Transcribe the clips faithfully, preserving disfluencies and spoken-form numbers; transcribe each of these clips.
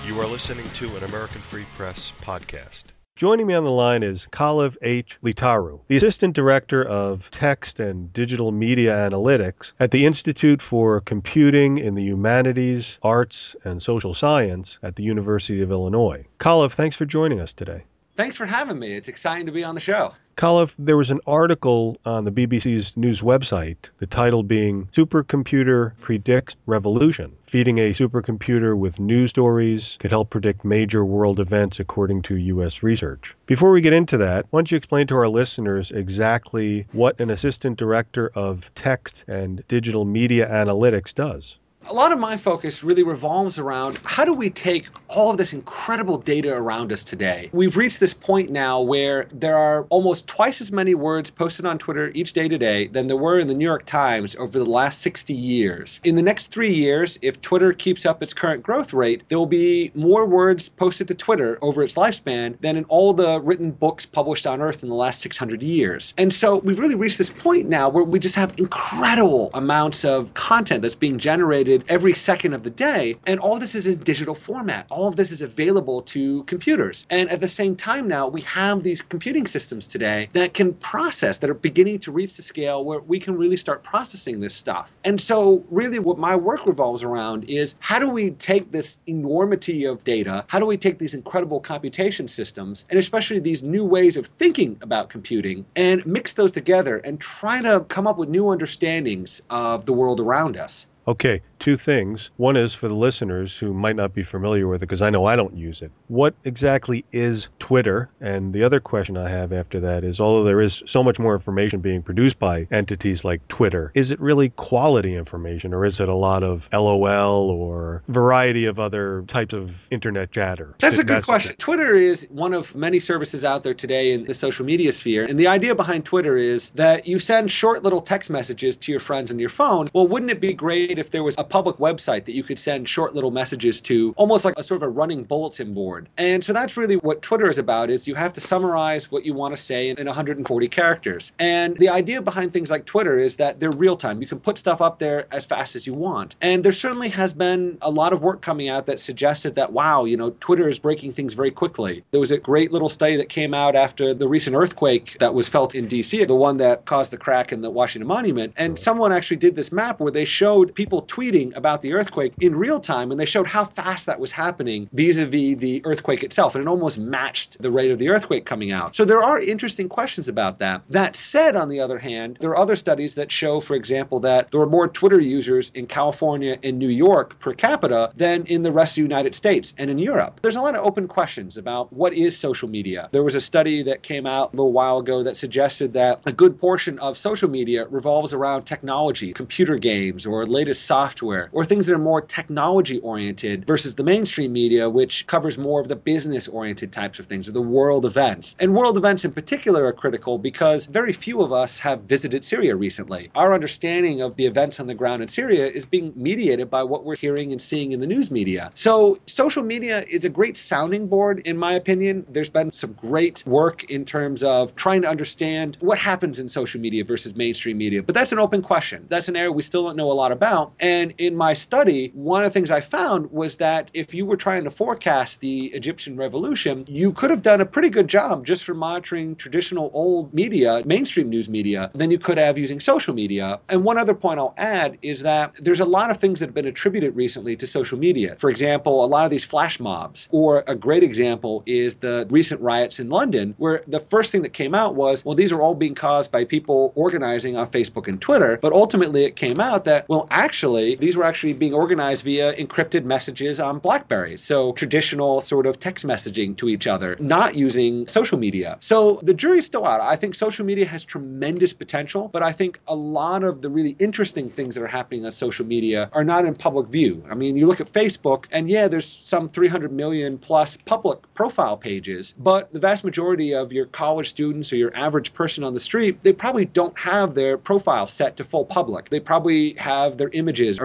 You are listening to an American Free Press podcast. Joining me on the line is Kalev H. Leetaru, the Assistant Director of Text and Digital Media Analytics at the Institute for Computing in the Humanities, Arts, and Social Science at the University of Illinois. Kalev, thanks for joining us today. Thanks for having me. It's exciting to be on the show. Kalev, there was an article on the B B C's news website, the title being Supercomputer Predicts Revolution. Feeding a supercomputer with news stories could help predict major world events according to U S research. Before we get into that, why don't you explain to our listeners exactly what an Assistant Director of Text and Digital Media Analytics does? A lot of my focus really revolves around how do we take all of this incredible data around us today. We've reached this point now where there are almost twice as many words posted on Twitter each day today than there were in the New York Times over the last sixty years. In the next three years, if Twitter keeps up its current growth rate, there will be more words posted to Twitter over its lifespan than in all the written books published on Earth in the last six hundred years. And so we've really reached this point now where we just have incredible amounts of content that's being generated every second of the day, and all of this is in digital format. All of this is available to computers. And at the same time now, we have these computing systems today that can process, that are beginning to reach the scale where we can really start processing this stuff. And so really what my work revolves around is how do we take this enormity of data, how do we take these incredible computation systems, and especially these new ways of thinking about computing, and mix those together and try to come up with new understandings of the world around us. Okay, two things. One is for the listeners who might not be familiar with it, because I know I don't use it. What exactly is Twitter? And the other question I have after that is, although there is so much more information being produced by entities like Twitter, is it really quality information, or is it a lot of L O L or variety of other types of internet chatter? That's a good That's question. Twitter is one of many services out there today in the social media sphere. And the idea behind Twitter is that you send short little text messages to your friends on your phone. Well, wouldn't it be great if there was a public website that you could send short little messages to, almost like a sort of a running bulletin board? And so that's really what Twitter is about, is you have to summarize what you want to say in one hundred forty characters. And the idea behind things like Twitter is that they're real time. You can put stuff up there as fast as you want. And there certainly has been a lot of work coming out that suggested that, wow, you know, Twitter is breaking things very quickly. There was a great little study that came out after the recent earthquake that was felt in D C, the one that caused the crack in the Washington Monument. And someone actually did this map where they showed people tweeting about the earthquake in real time, and they showed how fast that was happening vis-a-vis the earthquake itself, and it almost matched the rate of the earthquake coming out. So there are interesting questions about that. That said, on the other hand, there are other studies that show, for example, that there are more Twitter users in California and New York per capita than in the rest of the United States and in Europe. There's a lot of open questions about what is social media. There was a study that came out a little while ago that suggested that a good portion of social media revolves around technology, computer games, or latest software, or things that are more technology-oriented versus the mainstream media, which covers more of the business-oriented types of things, or the world events. And world events in particular are critical because very few of us have visited Syria recently. Our understanding of the events on the ground in Syria is being mediated by what we're hearing and seeing in the news media. So social media is a great sounding board, in my opinion. There's been some great work in terms of trying to understand what happens in social media versus mainstream media. But that's an open question. That's an area we still don't know a lot about. And in my study, one of the things I found was that if you were trying to forecast the Egyptian revolution, you could have done a pretty good job just from monitoring traditional old media, mainstream news media, than you could have using social media. And one other point I'll add is that there's a lot of things that have been attributed recently to social media. For example, a lot of these flash mobs, or a great example is the recent riots in London, where the first thing that came out was, well, these are all being caused by people organizing on Facebook and Twitter. But ultimately it came out that, well, actually, these were actually being organized via encrypted messages on BlackBerries. So traditional sort of text messaging to each other, not using social media. So the jury's still out. I think social media has tremendous potential, but I think a lot of the really interesting things that are happening on social media are not in public view. I mean, you look at Facebook, and yeah, there's some three hundred million plus public profile pages, but the vast majority of your college students or your average person on the street, they probably don't have their profile set to full public. They probably have their images or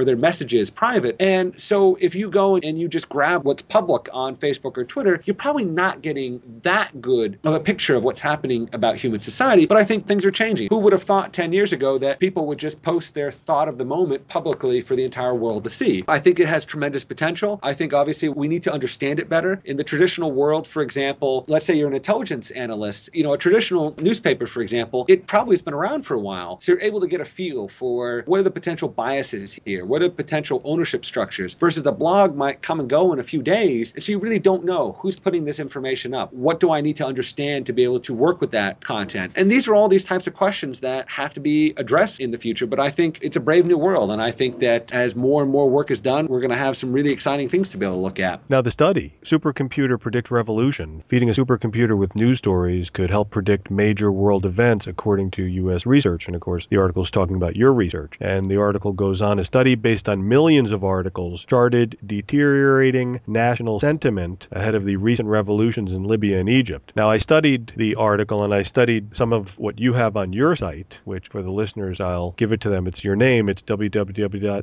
their messages private. And so if you go and you just grab what's public on Facebook or Twitter, you're probably not getting that good of a picture of what's happening about human society. But I think things are changing. Who would have thought ten years ago that people would just post their thought of the moment publicly for the entire world to see? I think it has tremendous potential. I think obviously we need to understand it better. In the traditional world, for example, let's say you're an intelligence analyst, you know, a traditional newspaper, for example, it probably has been around for a while. So you're able to get a feel for what are the potential biases here? What are potential ownership structures? Versus a blog might come and go in a few days. And so you really don't know who's putting this information up. What do I need to understand to be able to work with that content? And these are all these types of questions that have to be addressed in the future. But I think it's a brave new world. And I think that as more and more work is done, we're going to have some really exciting things to be able to look at. Now, the study, Supercomputer Predict Revolution, feeding a supercomputer with news stories could help predict major world events according to U S research. And of course, the article is talking about your research. And the article goes on, a study based on millions of articles charted deteriorating national sentiment ahead of the recent revolutions in Libya and Egypt. Now, I studied the article and I studied some of what you have on your site, which for the listeners, I'll give it to them. It's your name. It's w w w dot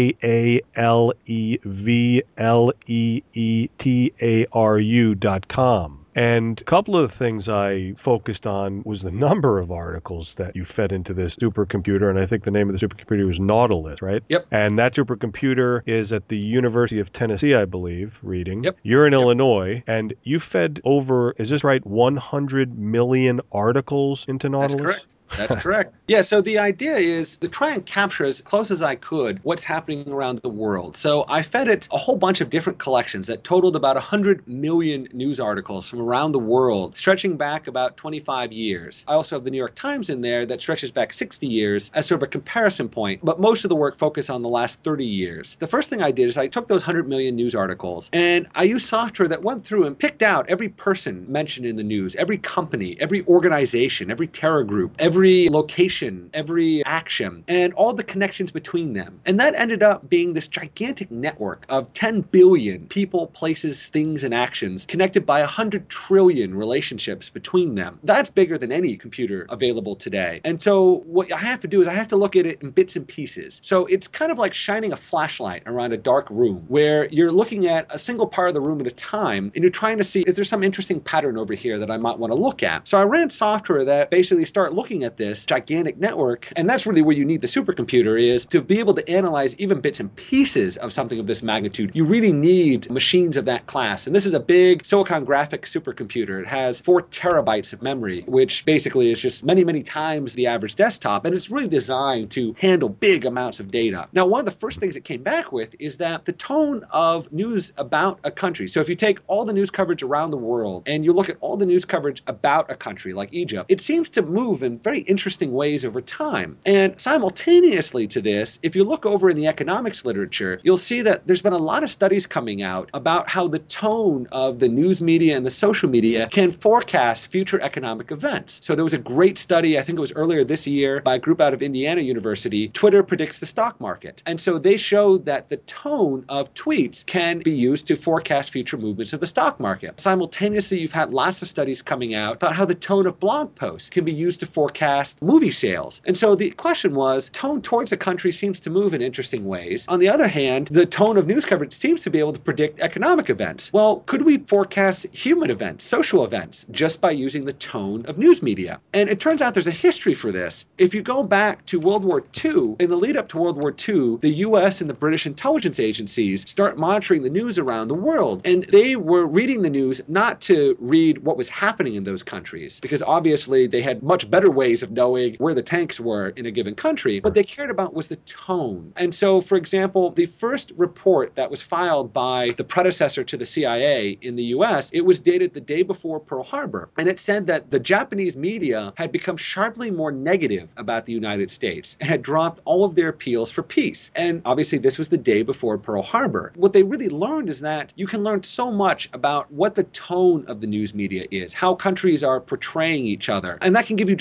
kaleveleetaru dot com. And a couple of the things I focused on was the number of articles that you fed into this supercomputer, and I think the name of the supercomputer was Nautilus, right? Yep. And that supercomputer is at the University of Tennessee, I believe, reading. Yep. You're in Yep. Illinois, and you fed over, is this right, one hundred million articles into Nautilus? That's correct. That's correct. Yeah, so the idea is to try and capture as close as I could what's happening around the world. So I fed it a whole bunch of different collections that totaled about one hundred million news articles from around the world, stretching back about twenty-five years. I also have the New York Times in there that stretches back sixty years as sort of a comparison point, but most of the work focused on the last thirty years. The first thing I did is I took those one hundred million news articles and I used software that went through and picked out every person mentioned in the news, every company, every organization, every terror group, every every location, every action, and all the connections between them. And that ended up being this gigantic network of ten billion people, places, things, and actions connected by one hundred trillion relationships between them. That's bigger than any computer available today. And so what I have to do is I have to look at it in bits and pieces. So it's kind of like shining a flashlight around a dark room where you're looking at a single part of the room at a time and you're trying to see, is there some interesting pattern over here that I might want to look at? So I ran software that basically start looking at this gigantic network, and that's really where you need the supercomputer, is to be able to analyze even bits and pieces of something of this magnitude. You really need machines of that class. And this is a big Silicon Graphics supercomputer. It has four terabytes of memory, which basically is just many, many times the average desktop. And it's really designed to handle big amounts of data. Now, one of the first things it came back with is that the tone of news about a country. So if you take all the news coverage around the world and you look at all the news coverage about a country like Egypt, it seems to move in very interesting ways over time. And simultaneously to this, if you look over in the economics literature, you'll see that there's been a lot of studies coming out about how the tone of the news media and the social media can forecast future economic events. So there was a great study, I think it was earlier this year, by a group out of Indiana University, Twitter predicts the stock market. And so they showed that the tone of tweets can be used to forecast future movements of the stock market. Simultaneously, you've had lots of studies coming out about how the tone of blog posts can be used to forecast movie sales. And so the question was, tone towards a country seems to move in interesting ways. On the other hand, the tone of news coverage seems to be able to predict economic events. Well, could we forecast human events, social events, just by using the tone of news media? And it turns out there's a history for this. If you go back to World War Two, in the lead up to World War Two, the U S and the British intelligence agencies start monitoring the news around the world. And they were reading the news not to read what was happening in those countries, because obviously they had much better ways of knowing where the tanks were in a given country. What they cared about was the tone. And so, for example, the first report that was filed by the predecessor to the C I A in the U S, it was dated the day before Pearl Harbor. And it said that the Japanese media had become sharply more negative about the United States and had dropped all of their appeals for peace. And obviously, this was the day before Pearl Harbor. What they really learned is that you can learn so much about what the tone of the news media is, how countries are portraying each other. And that can give you just tremendous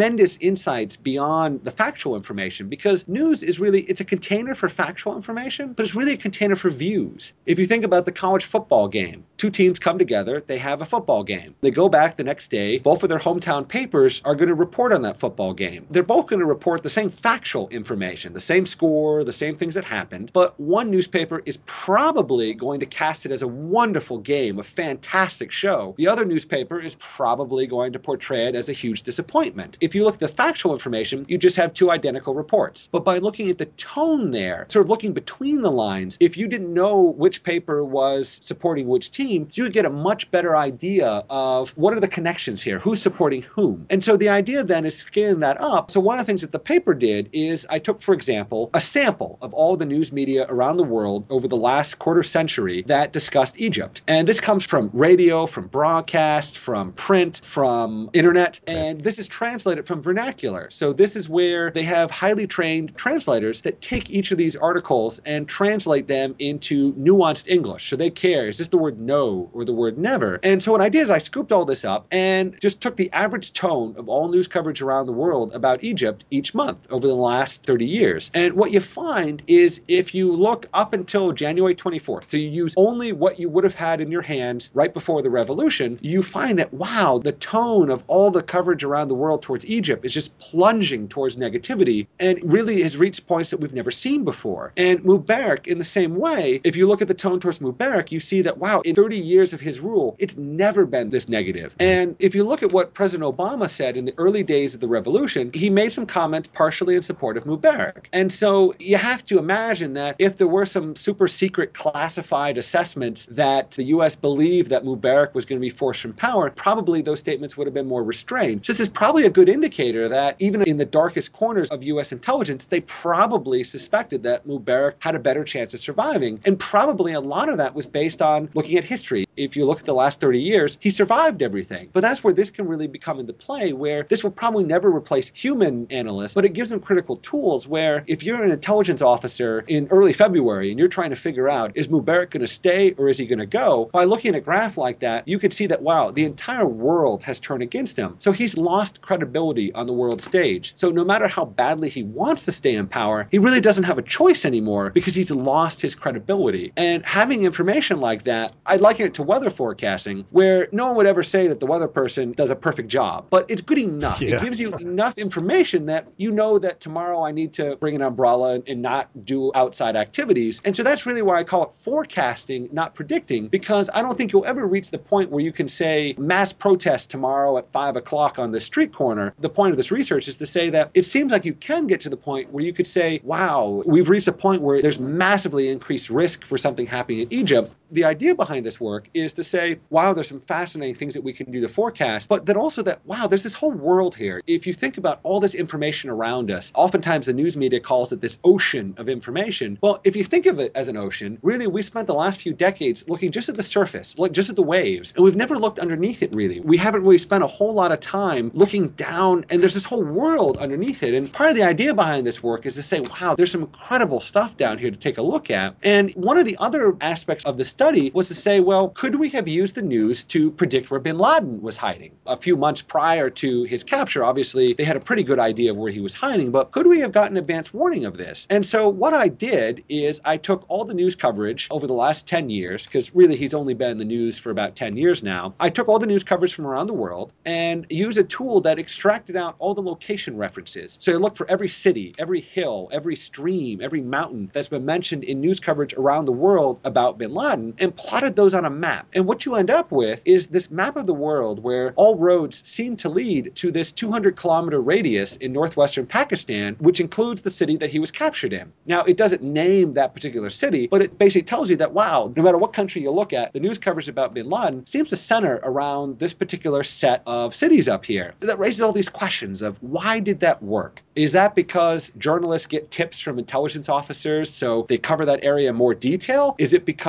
tremendous insights beyond the factual information, because news is really, it's a container for factual information, but it's really a container for views. If you think about the college football game, two teams come together, they have a football game. They go back the next day, both of their hometown papers are going to report on that football game. They're both going to report the same factual information, the same score, the same things that happened, but one newspaper is probably going to cast it as a wonderful game, a fantastic show. The other newspaper is probably going to portray it as a huge disappointment. If you look at the factual information, you just have two identical reports. But by looking at the tone there, sort of looking between the lines, if you didn't know which paper was supporting which team, you would get a much better idea of what are the connections here, who's supporting whom. And so the idea then is scaling that up. So one of the things that the paper did is I took, for example, a sample of all the news media around the world over the last quarter century that discussed Egypt. And this comes from radio, from broadcast, from print, from internet, and this is translated from vernacular. So this is where they have highly trained translators that take each of these articles and translate them into nuanced English. So they care, is this the word no or the word never? And so what I did is I scooped all this up and just took the average tone of all news coverage around the world about Egypt each month over the last thirty years. And what you find is if you look up until January twenty-fourth, so you use only what you would have had in your hands right before the revolution, you find that, wow, the tone of all the coverage around the world towards Egypt is just plunging towards negativity and really has reached points that we've never seen before. And Mubarak, in the same way, if you look at the tone towards Mubarak, you see that, wow, in thirty years of his rule, it's never been this negative. And if you look at what President Obama said in the early days of the revolution, he made some comments partially in support of Mubarak. And so you have to imagine that if there were some super secret classified assessments that the U S believed that Mubarak was going to be forced from power, probably those statements would have been more restrained. So this is probably a good indicator that even in the darkest corners of U S intelligence, they probably suspected that Mubarak had a better chance of surviving. And probably a lot of that was based on looking at history. If you look at the last thirty years, he survived everything. But that's where this can really become into play, where this will probably never replace human analysts, but it gives them critical tools where if you're an intelligence officer in early February and you're trying to figure out, is Mubarak going to stay or is he going to go? By looking at a graph like that, you could see that, wow, the entire world has turned against him. So he's lost credibility on the world stage. So no matter how badly he wants to stay in power, he really doesn't have a choice anymore because he's lost his credibility. And having information like that, I'd liken it to weather forecasting, where no one would ever say that the weather person does a perfect job, but it's good enough. Yeah. It gives you enough information that you know that tomorrow I need to bring an umbrella and not do outside activities. And so that's really why I call it forecasting, not predicting, because I don't think you'll ever reach the point where you can say mass protest tomorrow at five o'clock on the street corner. The point of this research is to say that it seems like you can get to the point where you could say, wow, we've reached a point where there's massively increased risk for something happening in Egypt. The idea behind this work is to say, wow, there's some fascinating things that we can do to forecast, but then also that, wow, there's this whole world here. If you think about all this information around us, oftentimes the news media calls it this ocean of information. Well, if you think of it as an ocean, really, we spent the last few decades looking just at the surface, like just at the waves, and we've never looked underneath it, really. We haven't really spent a whole lot of time looking down, and there's this whole world underneath it. And part of the idea behind this work is to say, wow, there's some incredible stuff down here to take a look at. And one of the other aspects of the study was to say, well, could we have used the news to predict where bin Laden was hiding? A few months prior to his capture, obviously, they had a pretty good idea of where he was hiding, but could we have gotten advance warning of this? And so what I did is I took all the news coverage over the last ten years, because really he's only been in the news for about ten years now. I took all the news coverage from around the world and used a tool that extracted out all the location references. So I looked for every city, every hill, every stream, every mountain that's been mentioned in news coverage around the world about bin Laden and plotted those on a map. And what you end up with is this map of the world where all roads seem to lead to this two hundred kilometer radius in northwestern Pakistan, which includes the city that he was captured in. Now, it doesn't name that particular city, but it basically tells you that, wow, no matter what country you look at, the news coverage about bin Laden seems to center around this particular set of cities up here. That raises all these questions of why did that work? Is that because journalists get tips from intelligence officers so they cover that area in more detail? Is it because bin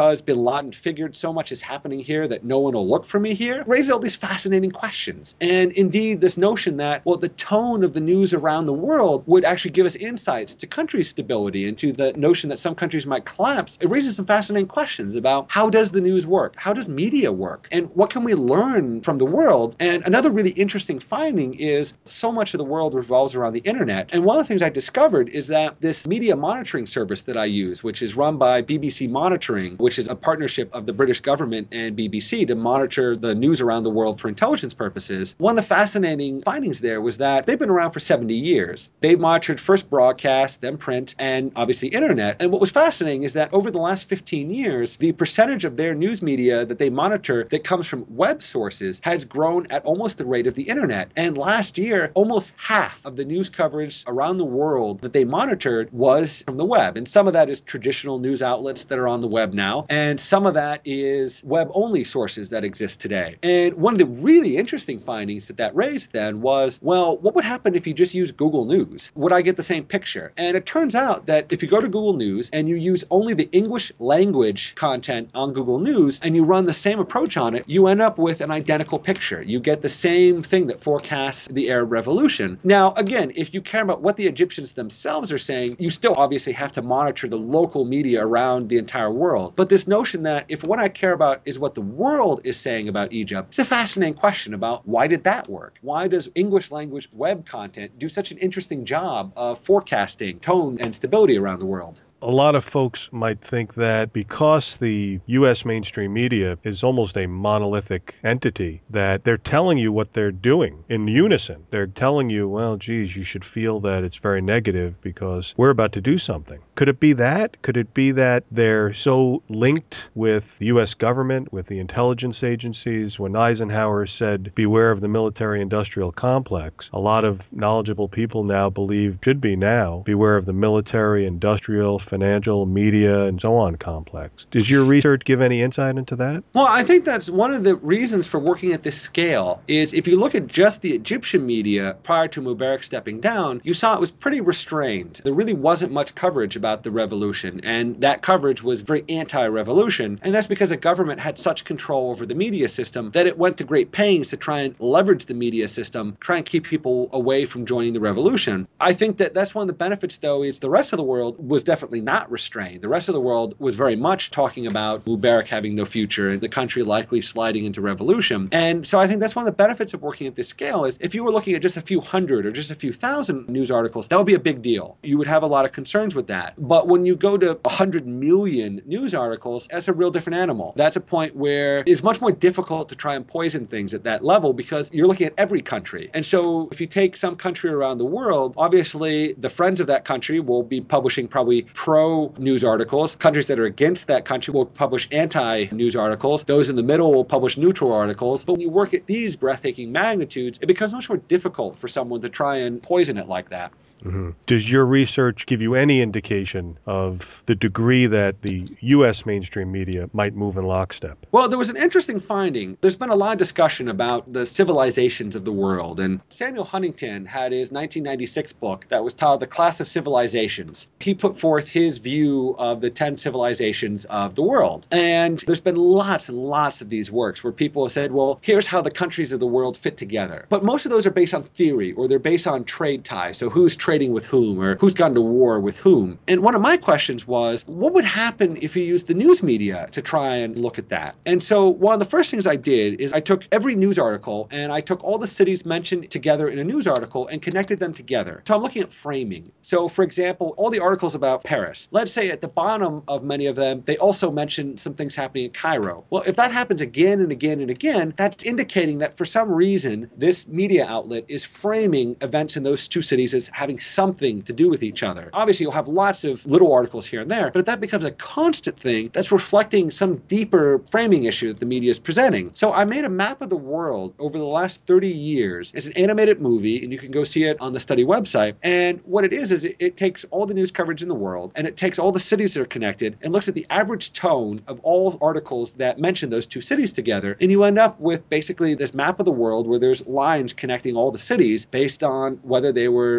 Laden figured so much is happening here that no one will look for me here, raises all these fascinating questions. And indeed, this notion that, well, the tone of the news around the world would actually give us insights to country stability and to the notion that some countries might collapse, it raises some fascinating questions about how does the news work? How does media work? And what can we learn from the world? And another really interesting finding is so much of the world revolves around the internet. And one of the things I discovered is that this media monitoring service that I use, which is run by B B C Monitoring, which is a partnership of the British government and B B C to monitor the news around the world for intelligence purposes, one of the fascinating findings there was that they've been around for seventy years. They monitored first broadcast, then print, and obviously internet. And what was fascinating is that over the last fifteen years, the percentage of their news media that they monitor that comes from web sources has grown at almost the rate of the internet. And last year, almost half of the news coverage around the world that they monitored was from the web. And some of that is traditional news outlets that are on the web now, and some of that is web-only sources that exist today. And one of the really interesting findings that that raised then was, well, what would happen if you just use Google News? Would I get the same picture? And it turns out that if you go to Google News and you use only the English language content on Google News and you run the same approach on it, you end up with an identical picture. You get the same thing that forecasts the Arab Revolution. Now, again, if you care about what the Egyptians themselves are saying, you still obviously have to monitor the local media around the entire world. But this notion that if what I care about is what the world is saying about Egypt, it's a fascinating question about why did that work? Why does English language web content do such an interesting job of forecasting tone and stability around the world? A lot of folks might think that because the U S mainstream media is almost a monolithic entity, that they're telling you what they're doing in unison. They're telling you, well, geez, you should feel that it's very negative because we're about to do something. Could it be that? Could it be that they're so linked with the U S government, with the intelligence agencies? When Eisenhower said, beware of the military-industrial complex, a lot of knowledgeable people now believe, should be now, beware of the military-industrial financial, media, and so on complex. Does your research give any insight into that? Well, I think that's one of the reasons for working at this scale is if you look at just the Egyptian media prior to Mubarak stepping down, you saw it was pretty restrained. There really wasn't much coverage about the revolution, and that coverage was very anti-revolution, and that's because the government had such control over the media system that it went to great pains to try and leverage the media system, try and keep people away from joining the revolution. I think that that's one of the benefits, though, is the rest of the world was definitely not restrained. The rest of the world was very much talking about Mubarak having no future and the country likely sliding into revolution. And so I think that's one of the benefits of working at this scale is if you were looking at just a few hundred or just a few thousand news articles, that would be a big deal. You would have a lot of concerns with that. But when you go to one hundred million news articles, that's a real different animal. That's a point where it's much more difficult to try and poison things at that level because you're looking at every country. And so if you take some country around the world, obviously the friends of that country will be publishing probably pro-news articles. Countries that are against that country will publish anti-news articles. Those in the middle will publish neutral articles. But when you work at these breathtaking magnitudes, it becomes much more difficult for someone to try and poison it like that. Mm-hmm. Does your research give you any indication of the degree that the U S mainstream media might move in lockstep? Well, there was an interesting finding. There's been a lot of discussion about the civilizations of the world, and Samuel Huntington had his nineteen ninety-six book that was titled The Class of Civilizations. He put forth his view of the ten civilizations of the world. And there's been lots and lots of these works where people have said, well, here's how the countries of the world fit together. But most of those are based on theory, or they're based on trade ties. So who's trading with whom, or who's gone to war with whom. And one of my questions was, what would happen if you used the news media to try and look at that? And so one of the first things I did is I took every news article and I took all the cities mentioned together in a news article and connected them together. So I'm looking at framing. So for example, all the articles about Paris, let's say at the bottom of many of them, they also mention some things happening in Cairo. Well, if that happens again and again and again, that's indicating that for some reason, this media outlet is framing events in those two cities as having something to do with each other. Obviously, you'll have lots of little articles here and there, but if that becomes a constant thing, that's reflecting some deeper framing issue that the media is presenting. So I made a map of the world over the last thirty years. It's an animated movie, and you can go see it on the study website. And what it is, is it, it takes all the news coverage in the world, and it takes all the cities that are connected, and looks at the average tone of all articles that mention those two cities together, and you end up with basically this map of the world where there's lines connecting all the cities based on whether they were portrayed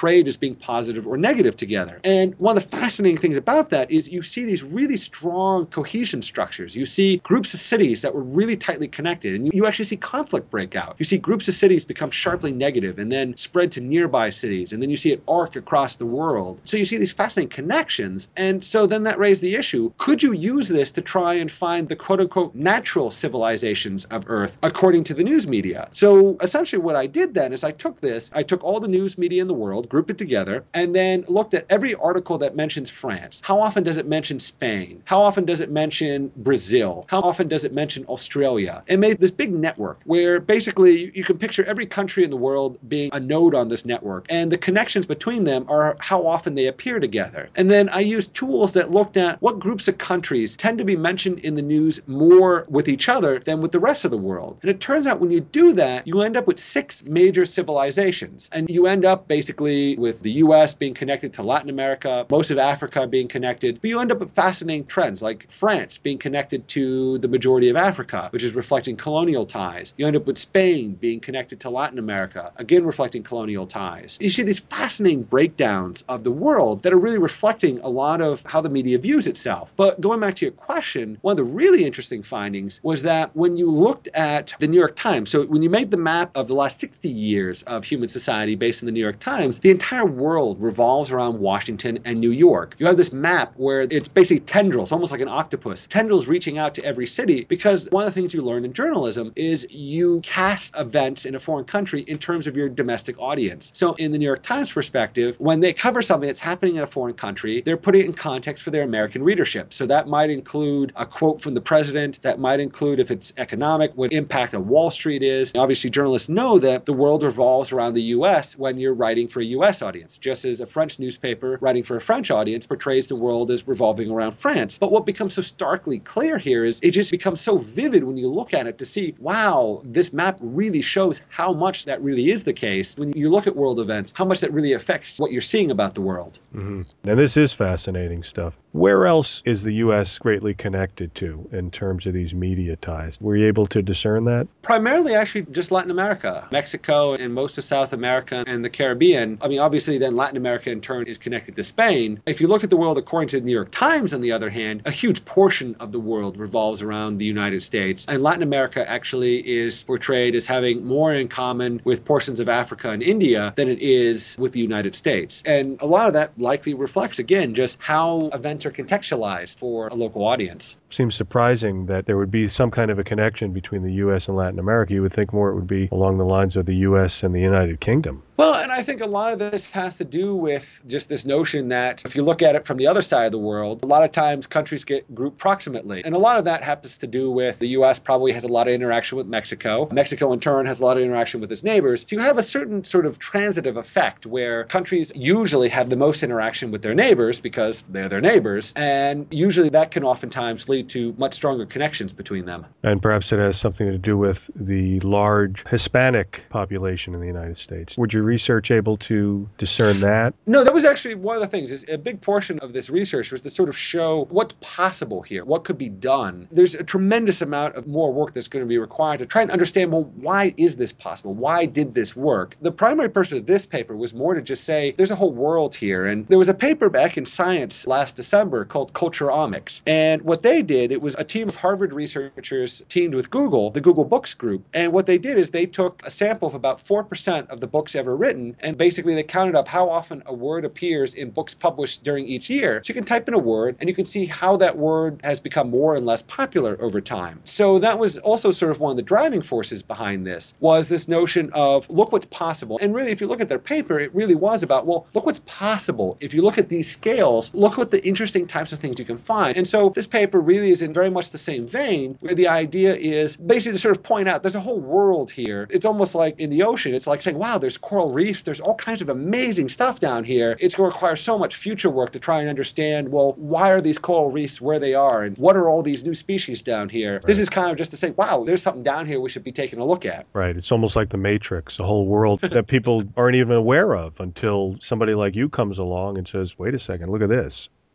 portrayed as being positive or negative together. And one of the fascinating things about that is you see these really strong cohesion structures. You see groups of cities that were really tightly connected, and you actually see conflict break out. You see groups of cities become sharply negative and then spread to nearby cities, and then you see it arc across the world. So you see these fascinating connections, and so then that raised the issue, could you use this to try and find the quote-unquote natural civilizations of Earth according to the news media? So essentially what I did then is I took this, I took all the news media in the world, grouped it together, and then looked at every article that mentions France. How often does it mention Spain? How often does it mention Brazil? How often does it mention Australia? And made this big network where basically you can picture every country in the world being a node on this network, and the connections between them are how often they appear together. And then I used tools that looked at what groups of countries tend to be mentioned in the news more with each other than with the rest of the world. And it turns out when you do that, you end up with six major civilizations. And you end up basically with the U S being connected to Latin America, most of Africa being connected, but you end up with fascinating trends like France being connected to the majority of Africa, which is reflecting colonial ties. You end up with Spain being connected to Latin America, again reflecting colonial ties. You see these fascinating breakdowns of the world that are really reflecting a lot of how the media views itself. But going back to your question, one of the really interesting findings was that when you looked at the New York Times, so when you made the map of the last sixty years of human society based on the New York Times, the entire world revolves around Washington and New York. You have this map where it's basically tendrils, almost like an octopus, tendrils reaching out to every city, because one of the things you learn in journalism is you cast events in a foreign country in terms of your domestic audience. So in the New York Times perspective, when they cover something that's happening in a foreign country, they're putting it in context for their American readership. So that might include a quote from the president, that might include, if it's economic, what impact on Wall Street is. Obviously, journalists know that the world revolves around the U S when you're writing for a U S audience, just as a French newspaper writing for a French audience portrays the world as revolving around France. But what becomes so starkly clear here is it just becomes so vivid when you look at it to see, wow, this map really shows how much that really is the case. When you look at world events, how much that really affects what you're seeing about the world. Mm-hmm. And this is fascinating stuff. Where else is the U S greatly connected to in terms of these media ties? Were you able to discern that? Primarily, actually, just Latin America, Mexico, and most of South America and the Caribbean. I mean, obviously, then Latin America in turn is connected to Spain. If you look at the world according to the New York Times, on the other hand, a huge portion of the world revolves around the United States. And Latin America actually is portrayed as having more in common with portions of Africa and India than it is with the United States. And a lot of that likely reflects, again, just how events are contextualized for a local audience. Seems surprising that there would be some kind of a connection between the U S and Latin America. You would think more it would be along the lines of the U S and the United Kingdom. Well, and I think a lot of this has to do with just this notion that if you look at it from the other side of the world, a lot of times countries get grouped proximately. And a lot of that happens to do with the U S probably has a lot of interaction with Mexico. Mexico, in turn, has a lot of interaction with its neighbors. So you have a certain sort of transitive effect where countries usually have the most interaction with their neighbors because they're their neighbors. And usually that can oftentimes lead to much stronger connections between them. And perhaps it has something to do with the large Hispanic population in the United States. Would your research able to discern that? No, that was actually one of the things. Is a big portion of this research was to sort of show what's possible here, what could be done. There's a tremendous amount of more work that's going to be required to try and understand, well, why is this possible? Why did this work? The primary purpose of this paper was more to just say there's a whole world here. And there was a paper back in Science last December called Culturomics. And what they did, it was a team of Harvard researchers teamed with Google, the Google Books group. And what they did is they took a sample of about four percent of the books ever written, and basically they counted up how often a word appears in books published during each year. So you can type in a word and you can see how that word has become more and less popular over time. So that was also sort of one of the driving forces behind this, was this notion of look what's possible. And really, if you look at their paper, it really was about, well, look what's possible. If you look at these scales, look what the interesting types of things you can find. And so this paper really is in very much the same vein, where the idea is basically to sort of point out there's a whole world here. It's almost like in the ocean, it's like saying, wow, there's coral reefs, there's all kinds of amazing stuff down here. It's going to require so much future work to try and understand, well, why are these coral reefs where they are, and what are all these new species down here? Right. This is kind of just to say, wow, there's something down here we should be taking a look at. Right. It's almost like the Matrix, a whole world that people aren't even aware of until somebody like you comes along and says, wait a second, look at this.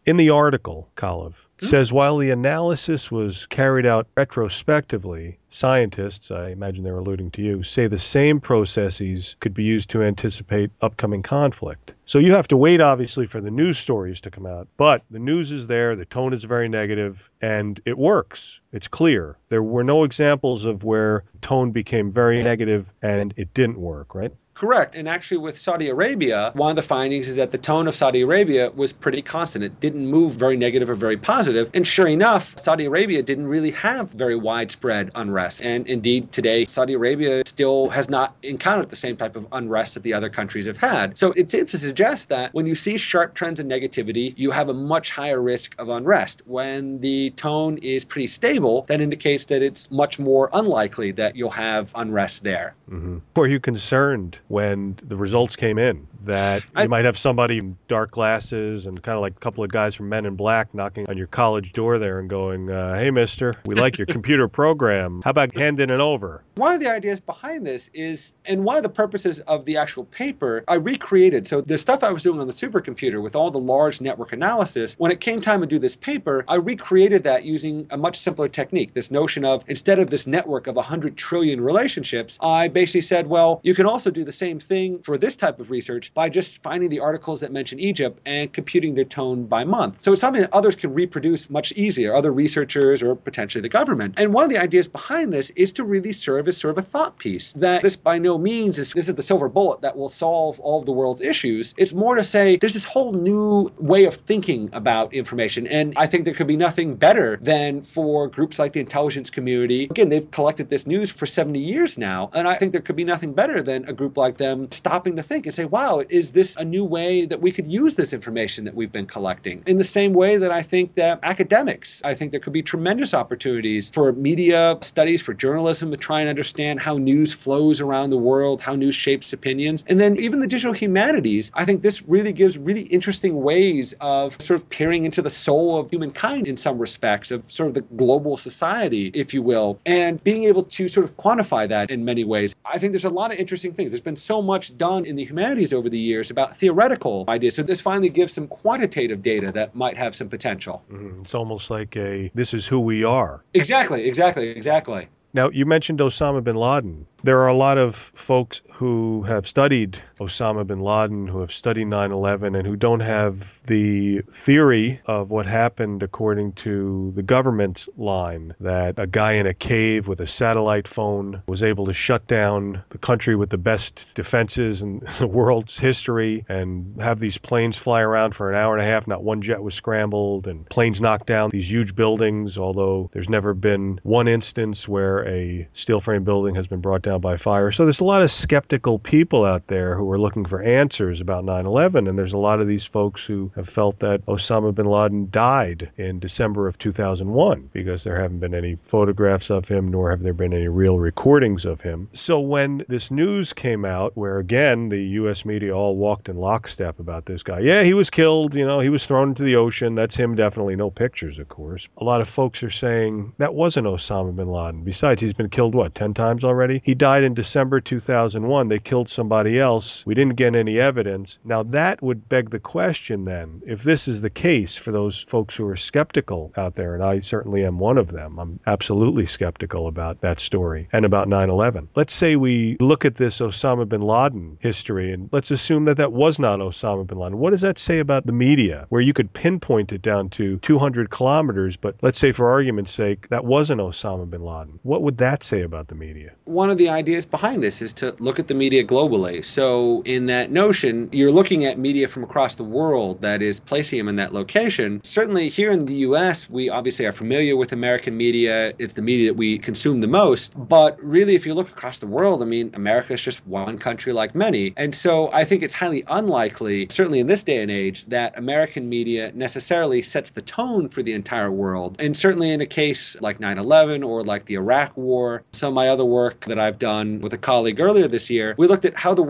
In the article, Kalev Hmm? says while the analysis was carried out retrospectively, scientists, I imagine they're alluding to you, say the same processes could be used to anticipate upcoming conflict. So you have to wait, obviously, for the news stories to come out. But the news is there, the tone is very negative, and it works. It's clear. There were no examples of where tone became very negative and it didn't work, right? Correct. And actually with Saudi Arabia, one of the findings is that the tone of Saudi Arabia was pretty constant. It didn't move very negative or very positive. And sure enough, Saudi Arabia didn't really have very widespread unrest. And indeed, today, Saudi Arabia still has not encountered the same type of unrest that the other countries have had. So it seems to suggest that when you see sharp trends in negativity, you have a much higher risk of unrest. When the tone is pretty stable, that indicates that it's much more unlikely that you'll have unrest there. Mm-hmm. Were you concerned when the results came in that you I, might have somebody in dark glasses and kind of like a couple of guys from Men in Black knocking on your college door there and going, uh, hey, mister, we like your computer program. How about handing it over? One of the ideas behind this is, and one of the purposes of the actual paper, I recreated. So the stuff I was doing on the supercomputer with all the large network analysis, when it came time to do this paper, I recreated that using a much simpler technique. This notion of, instead of this network of one hundred trillion relationships, I basically said, well, you can also do the same thing for this type of research by just finding the articles that mention Egypt and computing their tone by month. So it's something that others can reproduce much easier, other researchers or potentially the government. And one of the ideas behind this is to really serve as sort of a thought piece, that this by no means is this is the silver bullet that will solve all of the world's issues. It's more to say there's this whole new way of thinking about information. And I think there could be nothing better than for groups like the intelligence community. Again, they've collected this news for seventy years now. And I think there could be nothing better than a group like them stopping to think and say, wow, is this a new way that we could use this information that we've been collecting? In the same way that I think that academics, I think there could be tremendous opportunities for media studies, for journalism to try and understand how news flows around the world, how news shapes opinions. And then even the digital humanities, I think this really gives really interesting ways of sort of peering into the soul of humankind in some respects, of sort of the global society, if you will, and being able to sort of quantify that in many ways. I think there's a lot of interesting things. There's been so much done in the humanities over the years about theoretical ideas. So this finally gives some quantitative data that might have some potential. Mm-hmm. It's almost like a, this is who we are. Exactly, exactly, exactly. Now, you mentioned Osama bin Laden. There are a lot of folks who have studied Osama bin Laden, who have studied nine eleven, and who don't have the theory of what happened according to the government line, that a guy in a cave with a satellite phone was able to shut down the country with the best defenses in the world's history and have these planes fly around for an hour and a half. Not one jet was scrambled, and planes knocked down these huge buildings, although there's never been one instance where a steel frame building has been brought down by fire. So there's a lot of skeptical people out there who are looking for answers about nine eleven, and there's a lot of these folks who have felt that Osama bin Laden died in December of two thousand one because there haven't been any photographs of him, nor have there been any real recordings of him. So when this news came out, where again the U S media all walked in lockstep about this guy, yeah, he was killed, you know, he was thrown into the ocean, that's him, definitely, no pictures, of course. A lot of folks are saying that wasn't Osama bin Laden. Besides, he's been killed, what, ten times already? He died in December two thousand one. They killed somebody else. We didn't get any evidence. Now, that would beg the question then, if this is the case for those folks who are skeptical out there, and I certainly am one of them, I'm absolutely skeptical about that story and about nine eleven. Let's say we look at this Osama bin Laden history, and let's assume that that was not Osama bin Laden. What does that say about the media, where you could pinpoint it down to two hundred kilometers, but let's say for argument's sake, that wasn't Osama bin Laden? What would that say about the media? One of the ideas behind this is to look at the media globally. So in that notion, you're looking at media from across the world that is placing him in that location. Certainly here in the U S, we obviously are familiar with American media. It's the media that we consume the most. But really, if you look across the world, I mean, America is just one country like many. And so I think it's highly unlikely, certainly in this day and age, that American media necessarily sets the tone for the entire world. And certainly in a case like nine eleven or like the Iraq War, some of my other work that I've done with a colleague earlier this year, we looked at how the world reacted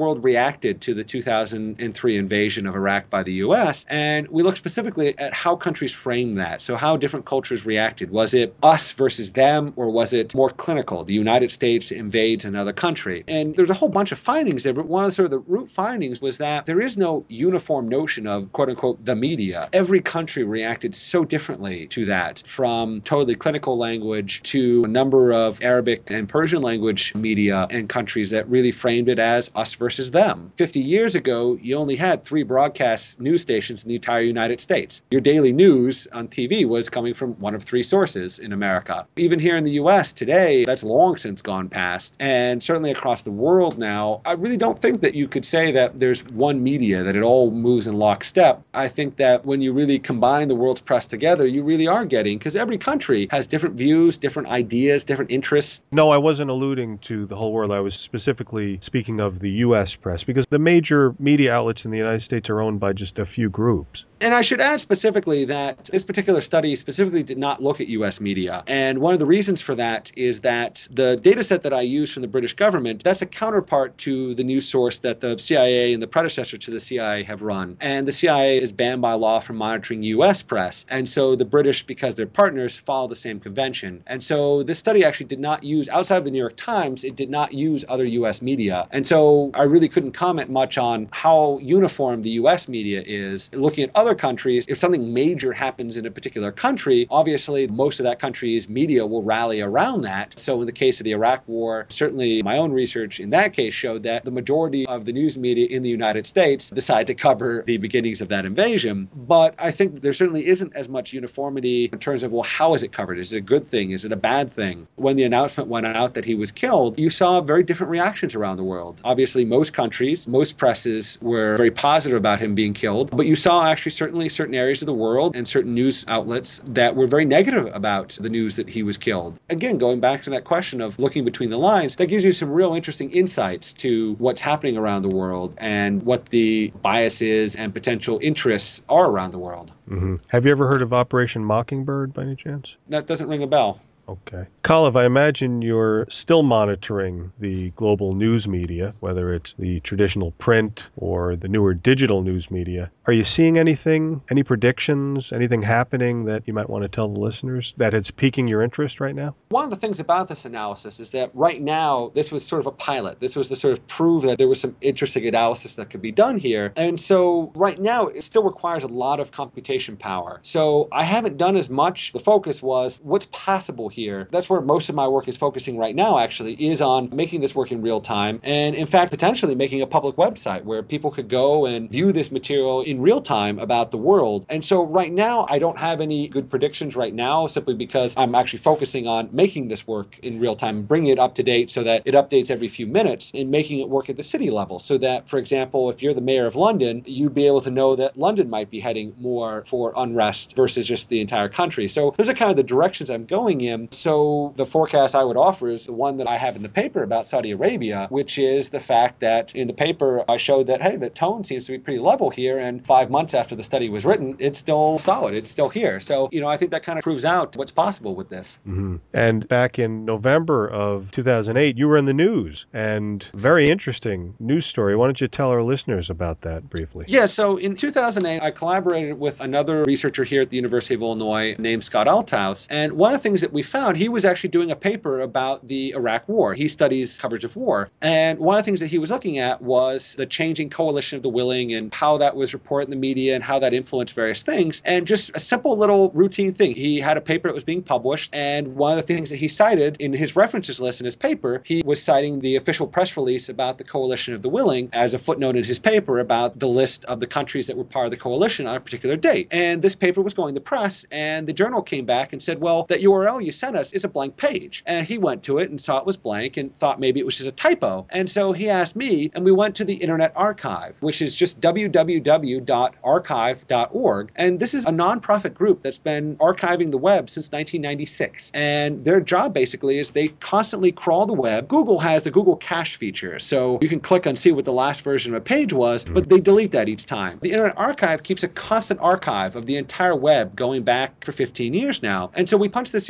reacted to the two thousand three invasion of Iraq by the U S. And we looked specifically at how countries framed that. So how different cultures reacted. Was it us versus them, or was it more clinical? The United States invades another country. And there's a whole bunch of findings there, but one of the sort of the root findings was that there is no uniform notion of quote unquote the media. Every country reacted so differently to that, from totally clinical language to a number of Arabic and Persian language media and countries that really framed it as us versus them. fifty years ago, you only had three broadcast news stations in the entire United States. Your daily news on T V was coming from one of three sources in America. Even here in the U S today, that's long since gone past. And certainly across the world now, I really don't think that you could say that there's one media, that it all moves in lockstep. I think that when you really combine the world's press together, you really are getting, because every country has different views, different ideas, different interests. No, I wasn't alluding to the whole world. I was specifically speaking of the U S press, because the major media outlets in the United States are owned by just a few groups. And I should add specifically that this particular study specifically did not look at U S media. And one of the reasons for that is that the data set that I use from the British government, that's a counterpart to the news source that the C I A and the predecessor to the C I A have run. And the C I A is banned by law from monitoring U S press. And so the British, because they're partners, follow the same convention. And so this study actually did not use, outside of the New York Times, it did not use other U S media. And so I really couldn't comment much on how uniform the U S media is. Looking at other countries, if something major happens in a particular country, obviously most of that country's media will rally around that. So in the case of the Iraq War, certainly my own research in that case showed that the majority of the news media in the United States decided to cover the beginnings of that invasion. But I think there certainly isn't as much uniformity in terms of, well, how is it covered? Is it a good thing? Is it a bad thing? When the announcement went out that he was killed, you saw very different reactions around the world. Obviously, most countries, most presses were very positive about him being killed, but you saw actually certainly certain areas of the world and certain news outlets that were very negative about the news that he was killed. Again, going back to that question of looking between the lines, that gives you some real interesting insights to what's happening around the world and what the biases and potential interests are around the world. Mm-hmm. Have you ever heard of Operation Mockingbird by any chance? That doesn't ring a bell. Okay. Kalev, I imagine you're still monitoring the global news media, whether it's the traditional print or the newer digital news media. Are you seeing anything, any predictions, anything happening that you might want to tell the listeners that it's piquing your interest right now? One of the things about this analysis is that right now, this was sort of a pilot. This was to sort of prove that there was some interesting analysis that could be done here. And so right now, it still requires a lot of computation power. So I haven't done as much. The focus was what's possible here. That's where most of my work is focusing right now, actually, is on making this work in real time. And in fact, potentially making a public website where people could go and view this material in real time about the world. And so right now, I don't have any good predictions right now, simply because I'm actually focusing on making this work in real time, bringing it up to date so that it updates every few minutes, and making it work at the city level. So that, for example, if you're the mayor of London, you'd be able to know that London might be heading more for unrest versus just the entire country. So those are kind of the directions I'm going in. So the forecast I would offer is the one that I have in the paper about Saudi Arabia, which is the fact that in the paper I showed that, hey, the tone seems to be pretty level here, and five months after the study was written, it's still solid, it's still here. So, you know, I think that kind of proves out what's possible with this. Mm-hmm. And back in November of two thousand eight, you were in the news, and very interesting news story. Why don't you tell our listeners about that briefly? Yeah, so in two thousand eight, I collaborated with another researcher here at the University of Illinois named Scott Althaus, and one of the things that we found, he was actually doing a paper about the Iraq War. He studies coverage of war, and one of the things that he was looking at was the changing coalition of the willing and how that was reported in the media and how that influenced various things, and just a simple little routine thing. He had a paper that was being published, and one of the things that he cited in his references list in his paper, he was citing the official press release about the coalition of the willing as a footnote in his paper about the list of the countries that were part of the coalition on a particular date. And this paper was going to press, and the journal came back and said, well, that U R L you sent us is a blank page. And he went to it and saw it was blank and thought maybe it was just a typo. And so he asked me, and we went to the Internet Archive, which is just w w w dot archive dot org. And this is a nonprofit group that's been archiving the web since nineteen ninety-six. And their job basically is they constantly crawl the web. Google has the Google Cache feature, so you can click and see what the last version of a page was, but they delete that each time. The Internet Archive keeps a constant archive of the entire web going back for fifteen years now. And so we punched this U R L into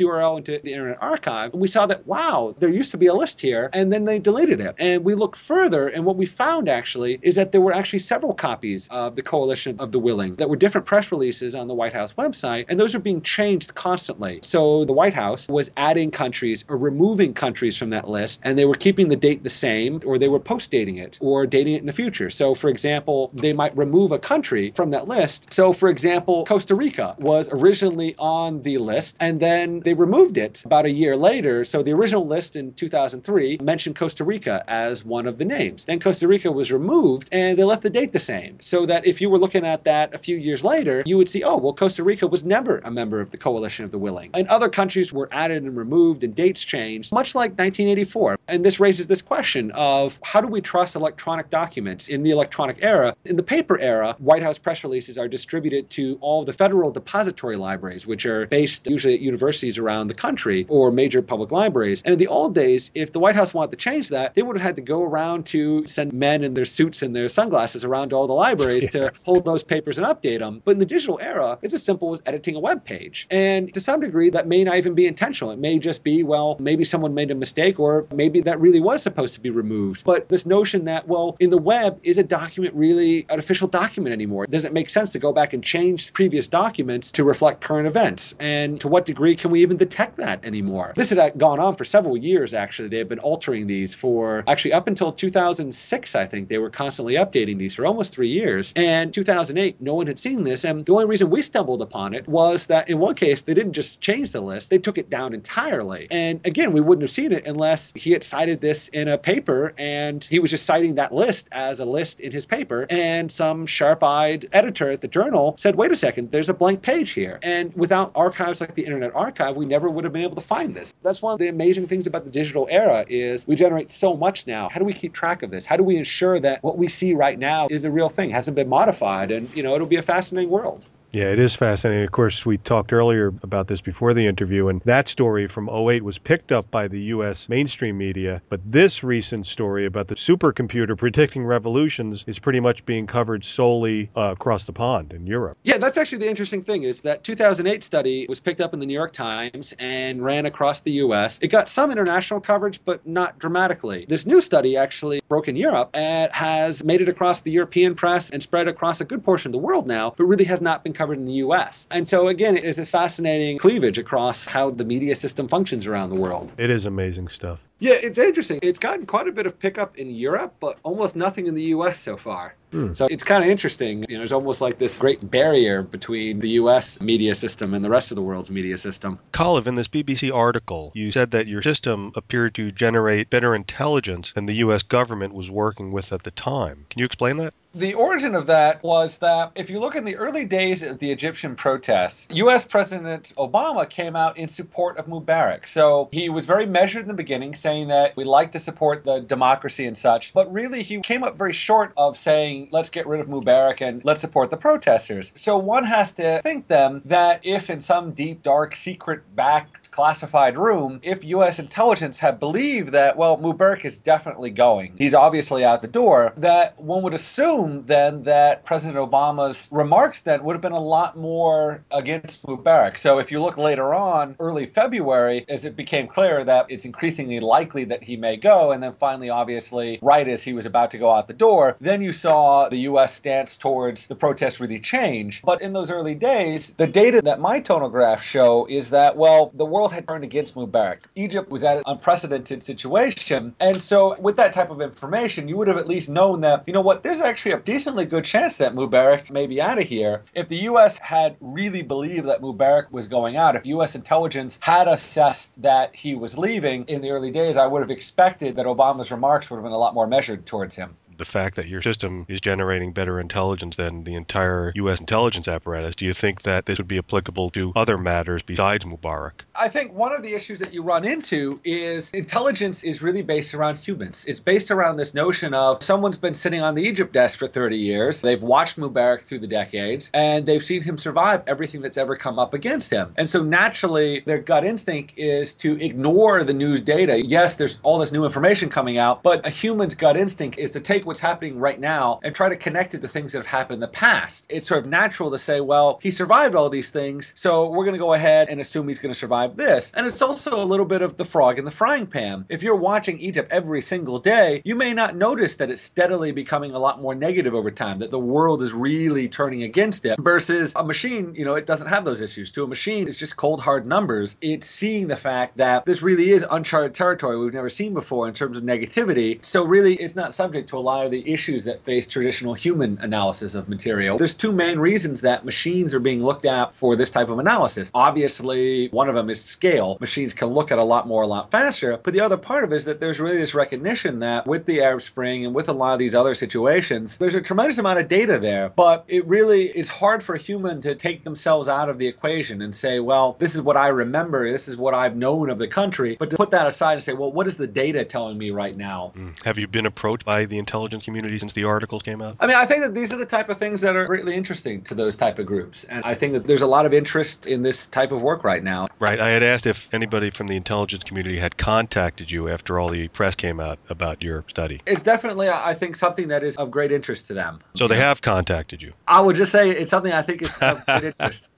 into the Internet Archive, and we saw that, wow, there used to be a list here, and then they deleted it. And we looked further, and what we found actually is that there were actually several copies of the Coalition of the Willing that were different press releases on the White House website, and those are being changed constantly. So the White House was adding countries or removing countries from that list, and they were keeping the date the same, or they were post-dating it or dating it in the future. So, for example, they might remove a country from that list. So, for example, Costa Rica was originally on the list, and then they removed it about a year later. So the original list in two thousand three mentioned Costa Rica as one of the names. Then Costa Rica was removed, and they left the date the same, so that if you were looking at that a few years later, you would see, oh, well, Costa Rica was never a member of the Coalition of the Willing. And other countries were added and removed, and dates changed, much like nineteen eighty-four. And this raises this question of, how do we trust electronic documents in the electronic era? In the paper era, White House press releases are distributed to all the federal depository libraries, which are based usually at universities around the country or major public libraries. And in the old days, if the White House wanted to change that, they would have had to go around to send men in their suits and their sunglasses around to all the libraries yeah. to hold those papers and update them. But in the digital era, it's as simple as editing a web page. And to some degree, that may not even be intentional. It may just be, well, maybe someone made a mistake, or maybe that really was supposed to be removed. But this notion that, well, in the web, is a document really an official document anymore? Does it make sense to go back and change previous documents to reflect current events? And to what degree can we even detect that anymore? This had gone on for several years, actually. They have been altering these for, actually up until two thousand six, I think. They were constantly updating these for almost three years. And two thousand eight, no one had seen this. And the only reason we stumbled upon it was that in one case, they didn't just change the list, they took it down entirely. And again, we wouldn't have seen it unless he had cited this in a paper, and he was just citing that list as a list in his paper. And some sharp-eyed editor at the journal said, wait a second, there's a blank page here. And without archives like the Internet Archive, we never would have been able to find this. That's one of the amazing things about the digital era is we generate so much now. How do we keep track of this? How do we ensure that what we see right now is the real thing, hasn't been modified? And, you know, it'll be a fascinating world. Yeah, it is fascinating. Of course, we talked earlier about this before the interview, and that story from oh eight was picked up by the U S mainstream media. But this recent story about the supercomputer predicting revolutions is pretty much being covered solely uh, across the pond in Europe. Yeah, that's actually the interesting thing is that two thousand eight study was picked up in the New York Times and ran across the U S. It got some international coverage, but not dramatically. This new study actually broke in Europe and has made it across the European press and spread across a good portion of the world now, but really has not been covered in the U S. And so again, it is this fascinating cleavage across how the media system functions around the world. It is amazing stuff. Yeah, it's interesting. It's gotten quite a bit of pickup in Europe, but almost nothing in the U S so far. Hmm. So it's kind of interesting. You know, there's almost like this great barrier between the U S media system and the rest of the world's media system. Kalev, in this B B C article, you said that your system appeared to generate better intelligence than the U S government was working with at the time. Can you explain that? The origin of that was that if you look in the early days of the Egyptian protests, U S President Obama came out in support of Mubarak. So he was very measured in the beginning, saying that we like to support the democracy and such. But really, he came up very short of saying, let's get rid of Mubarak and let's support the protesters. So one has to think then that if in some deep, dark, secret back classified room, if U S intelligence had believed that, well, Mubarak is definitely going, he's obviously out the door, that one would assume then that President Obama's remarks then would have been a lot more against Mubarak. So if you look later on, early February, as it became clear that it's increasingly likely that he may go, and then finally, obviously, right as he was about to go out the door, then you saw the U S stance towards the protests really change. But in those early days, the data that my tonographs show is that, well, the world had turned against Mubarak. Egypt was at an unprecedented situation. And so with that type of information, you would have at least known that, you know what, there's actually a decently good chance that Mubarak may be out of here. If the U S had really believed that Mubarak was going out, if U S intelligence had assessed that he was leaving in the early days, I would have expected that Obama's remarks would have been a lot more measured towards him. The fact that your system is generating better intelligence than the entire U S intelligence apparatus, do you think that this would be applicable to other matters besides Mubarak? I think one of the issues that you run into is intelligence is really based around humans. It's based around this notion of someone's been sitting on the Egypt desk for thirty years, they've watched Mubarak through the decades, and they've seen him survive everything that's ever come up against him. And so naturally, their gut instinct is to ignore the news data. Yes, there's all this new information coming out, but a human's gut instinct is to take take what's happening right now and try to connect it to things that have happened in the past. It's sort of natural to say, well, he survived all these things, so we're going to go ahead and assume he's going to survive this. And it's also a little bit of the frog in the frying pan. If you're watching Egypt every single day, you may not notice that it's steadily becoming a lot more negative over time, that the world is really turning against it, versus a machine, you know, it doesn't have those issues. To a machine, it's just cold, hard numbers. It's seeing the fact that this really is uncharted territory we've never seen before in terms of negativity. So really, it's not subject to a lot of the issues that face traditional human analysis of material. There's two main reasons that machines are being looked at for this type of analysis. Obviously, one of them is scale. Machines can look at a lot more, a lot faster. But the other part of it is that there's really this recognition that with the Arab Spring and with a lot of these other situations, there's a tremendous amount of data there. But it really is hard for a human to take themselves out of the equation and say, well, this is what I remember, this is what I've known of the country. But to put that aside and say, well, what is the data telling me right now? Mm. Have you been approached by the intelligence community since the articles came out? I mean, I think that these are the type of things that are greatly interesting to those type of groups. And I think that there's a lot of interest in this type of work right now. Right. I had asked if anybody from the intelligence community had contacted you after all the press came out about your study. It's definitely, I think, something that is of great interest to them. So they have contacted you? I would just say it's something I think is of great interest.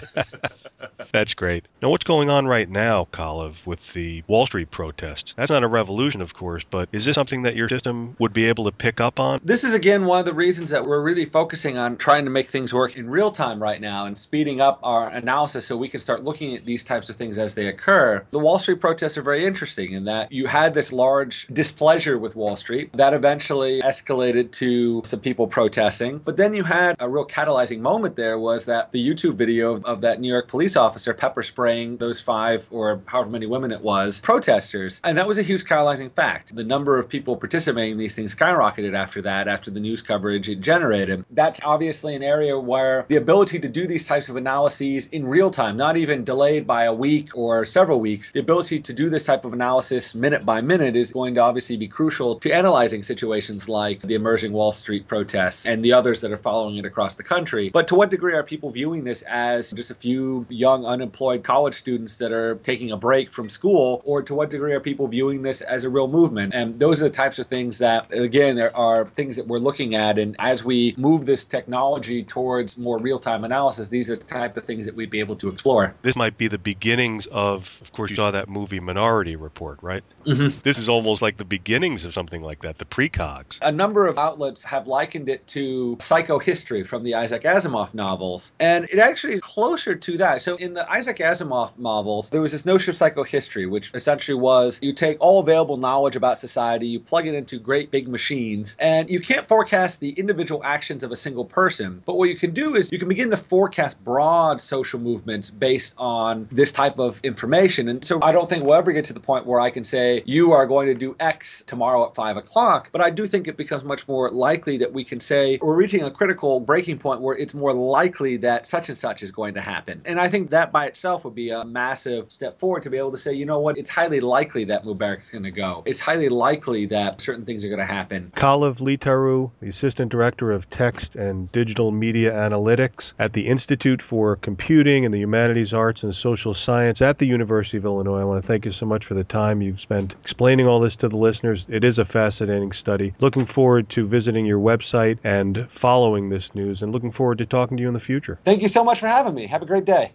That's great. Now, what's going on right now, Kalev, with the Wall Street protests? That's not a revolution, of course, but is this something that your system would be able to pick up on? This is, again, one of the reasons that we're really focusing on trying to make things work in real time right now and speeding up our analysis so we can start looking at these types of things as they occur. The Wall Street protests are very interesting in that you had this large displeasure with Wall Street that eventually escalated to some people protesting. But then you had a real catalyzing moment there was that the YouTube video of, of that New York police officer pepper spraying those five or however many women it was, protesters. And that was a huge catalyzing fact. The number of people participating in these things skyrocketed after that, after the news coverage it generated. That's obviously an area where the ability to do these types of analyses in real time, not even delayed by a week or several weeks, the ability to do this type of analysis minute by minute is going to obviously be crucial to analyzing situations like the emerging Wall Street protests and the others that are following it across the country. But to what degree are people viewing this as just a few young unemployed college students that are taking a break from school, or to what degree are people viewing this as a real movement? And those are the types of things that, again, there are things that we're looking at. And as we move this technology towards more real-time analysis, these are the type of things that we'd be able to explore. This might be the beginnings of, of course, you saw that movie Minority Report, right? Mm-hmm. This is almost like the beginnings of something like that, the precogs. A number of outlets have likened it to psychohistory from the Isaac Asimov novels. And it actually is closer to that. So in the Isaac Asimov novels, there was this notion of psychohistory, which essentially was you take all available knowledge about society, you plug it into great big machines, and you can't forecast the individual actions of a single person. But what you can do is you can begin to forecast broad social movements based on this type of information. And so I don't think we'll ever get to the point where I can say, you are going to do X tomorrow at five o'clock. But I do think it becomes much more likely that we can say we're reaching a critical breaking point where it's more likely that such and such is going to happen. And I think that by itself would be a massive step forward to be able to say, you know what, it's highly likely that Mubarak's going to go. It's highly likely that certain things are going to happen. Kalev Leetaru, the Assistant Director of Text and Digital Media Analytics at the Institute for Computing and the Humanities, Arts, and Social Science at the University of Illinois. I want to thank you so much for the time you've spent explaining all this to the listeners. It is a fascinating study. Looking forward to visiting your website and following this news, and looking forward to talking to you in the future. Thank you so much for having me. Have a great day.